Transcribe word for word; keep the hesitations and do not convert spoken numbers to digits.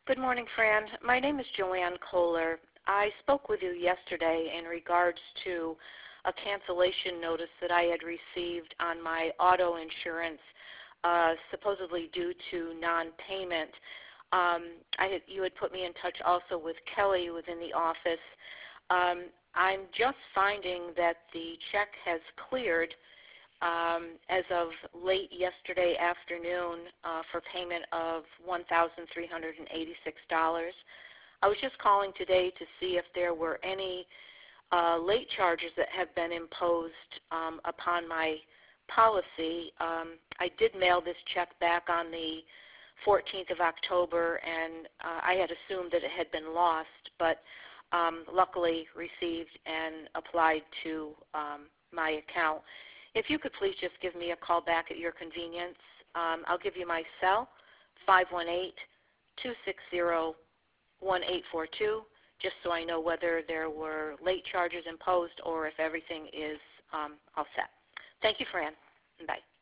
Good morning, Fran. My name is Joanne Kohler. I spoke with you yesterday in regards to a cancellation notice that I had received on my auto insurance, uh, supposedly due to non-payment. Um, I had, you had put me in touch also with Kelly within the office. Um, I'm just finding that the check has cleared um, as of late yesterday afternoon uh, for payment of one thousand three hundred eighty-six dollars. I was just calling today to see if there were any uh, late charges that have been imposed um, upon my policy. Um, I did mail this check back on the fourteenth of October, and uh, I had assumed that it had been lost, but um, luckily received and applied to um, my account. If you could please just give me a call back at your convenience. Um, I'll give you my cell, five one eight, two six zero, one eight four two, just so I know whether there were late charges imposed or if everything is um, all set. Thank you, Fran. Bye.